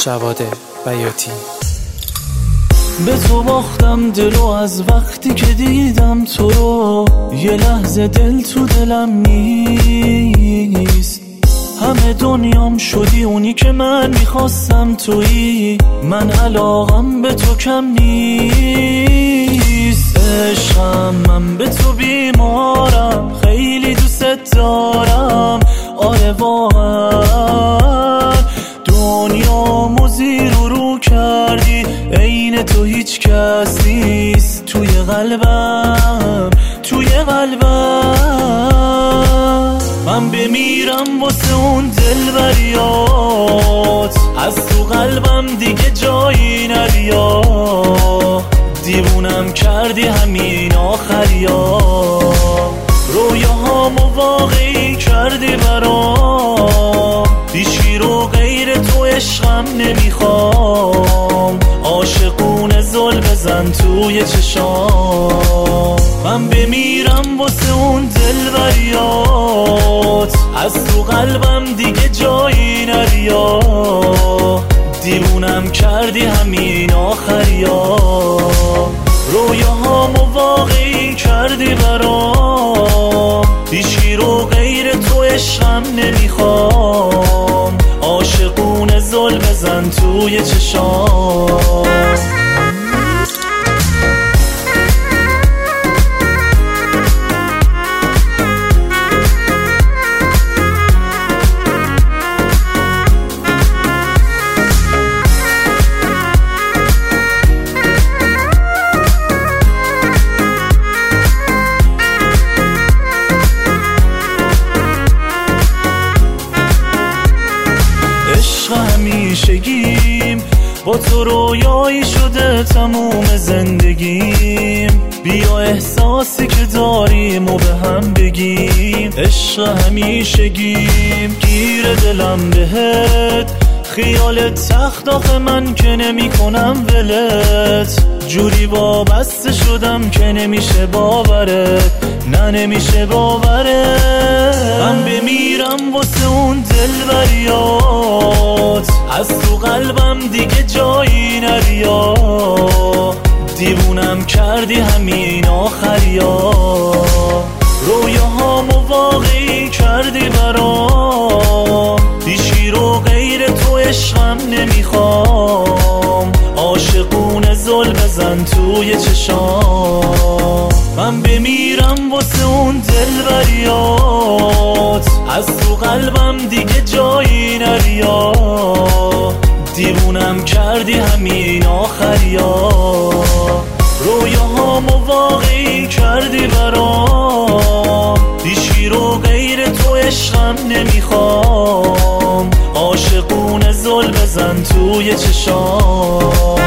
جواد بیاتی. به تو باختم دلو از وقتی که دیدم تو رو، یه لحظه دل تو دلم نیست. همه دنیام شدی اونی که من میخواستم تویی، من علاقم به تو کم نیست. عشقم من به تو بیمارم، خیلی دوست دارم. آره واقعا دنیامو زیر و رو کردی، عین تو هیچ کس نیست توی قلبم، توی قلبم. من بمیرم واسه اون دلبریات، از تو قلبم دیگه جایی نریا. دیوونم کردی همین آخریا، رویاهامو واقعی کردی برام. هیچی رو غیر تو عشقم نمیخوام، عاشقونه زل بزن توی چشام. من بمیرم واسه اون دلبریات، از تو قلبم دیگه جایی نریا. دیوونم کردی همین آخریا، رویاهامو واقعی کردی برام. هیچی رو غیر تو عشقم نمیخوام، عاشقونه زل بزن توی چشام. همیشگیم با تو رویایی شده تموم زندگیم. بیا احساسی که داریم و به هم بگیم. عشق همیشگیم گیر دلم بهت، خیالت سخت آخه من که نمی کنم ولت. جوری وابسته شدم که نمیشه باورت، نه نمیشه باورت. من بمیرم واسه اون دلبریات، از تو قلبم دیگه جایی نریا. دیوونم کردی همین آخریا، رویاهامو واقعی کردی برام. هیچی رو غیر تو عشقم نمیخوام، عاشقونه زل بزن توی چشام. من بمیرم واسه اون دلبریات، از تو قلبم دیگه جایی نریا. دیوونم کردی همین آخریا، رویاهامو واقعی کردی برام. هیچی رو غیر تو عشقم نمیخوام، عاشقونه زل بزن توی چشام.